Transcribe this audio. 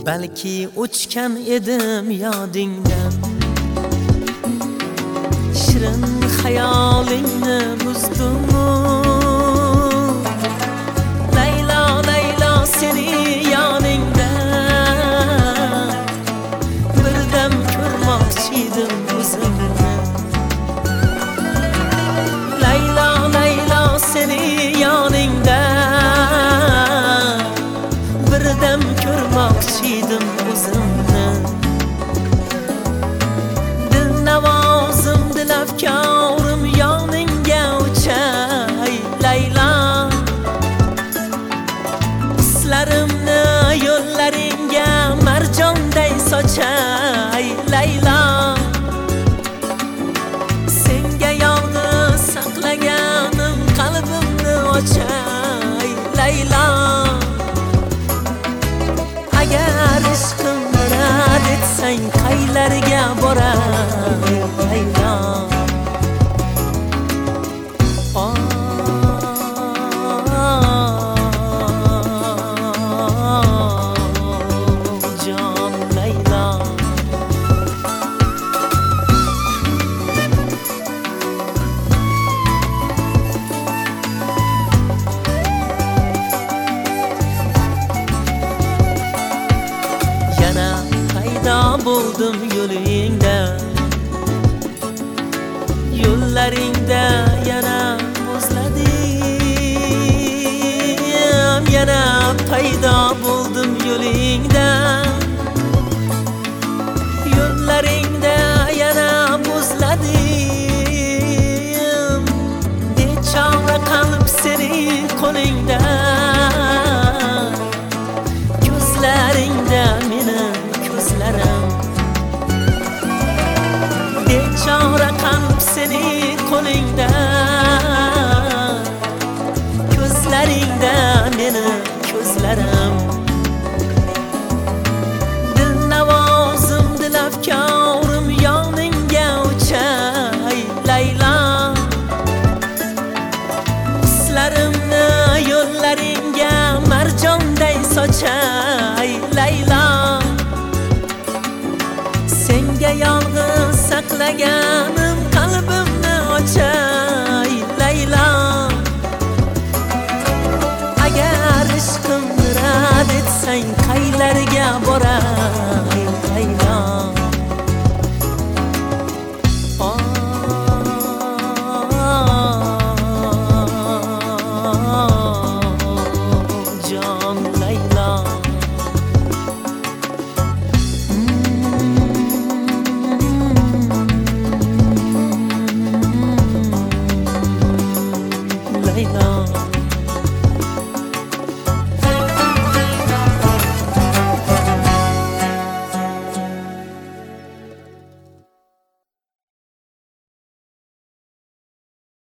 Balki o'chgan edim yodingdan, shirin xayolingni buzdim-u. Laylo laylo seni yoningda birdam ko'rmoqchi edim o'zimni. Laylo laylo seni yoningda birdam ko'rmoqchi edim o'zimni. Dilnavozim dilafkorim yoningga uchay Laylo. Hislarimni yo'llaringga marjonday sochay Laylo. Senga yolg'iz saqlaganim qalbimni ochay Laylo. Agar ishqimni rad etsang qaylarga boray Laylo. Jon Laylo. Yana paydo bo'ldim yo'lingda, yo'llaringda yana o'zladim. Yana paydo bo'ldim yo'lingda, yo'llaringda yana o'zladim. Bechora qalb seni qo'lingda, ko'zlaringda meni ko'zlarim. Bechora qalb seni qo'lingda, ko'zlaringda meni ko'zlarim. Dilnavozim dilafkorim yoningga uchay Laylo. Hislarimni yo'llaringga marjonday sochay Laylo. Senga yolg'iz saqlaganim qalbimni ochay Laylo. Agar ishqimni rad etsang qaylarga boray Laylo. Jon Laylo. Laylo.